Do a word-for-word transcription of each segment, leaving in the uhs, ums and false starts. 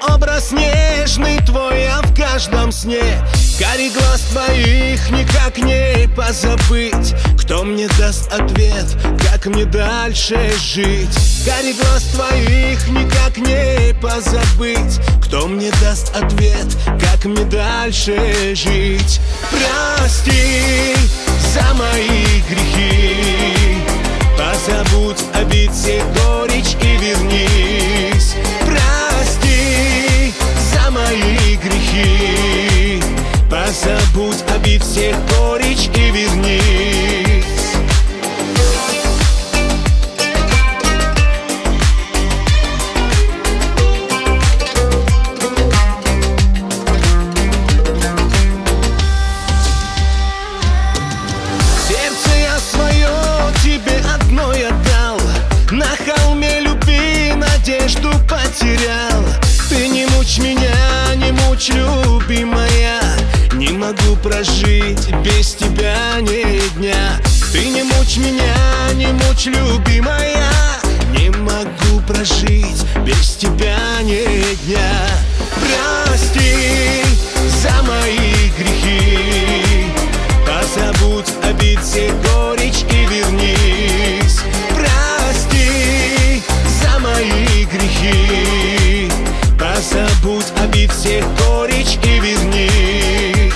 образ нежный твой, а в каждом сне карий глаз твоих никак не позабыть. Кто мне даст ответ, как мне дальше жить? Карий глаз твоих никак не позабыть. Кто мне даст ответ, как мне дальше жить? Прости за мои грехи, позабудь обид всех горечь и вернись. Прости за мои грехи, позабудь обид всех горечь и вернись. Сердце я свое тебе одной отдал, на холме любви надежду потерял. Ты не мучь меня, не мучь, любимая, не могу прожить без тебя ни дня. Ты не мучь меня, не мучь, любимая, не могу прожить без тебя ни дня. Прости за мои грехи, позабудь обид всех горечь и вернись. Прости за мои грехи, позабудь обид всех горечь и вернись.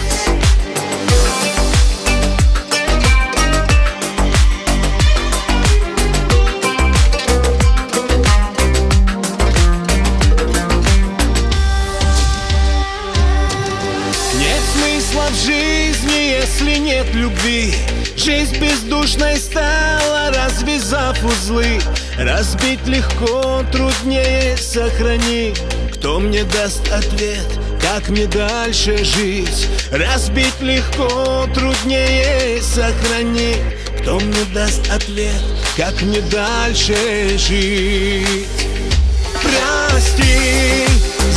Нет смысла в жизни, если нет любви. Жизнь бездушной стала, развязав узлы. Разбить легко, труднее сохрани. Кто мне даст ответ, как мне дальше жить? Разбить легко, труднее сохрани. Кто мне даст ответ, как мне дальше жить? Прости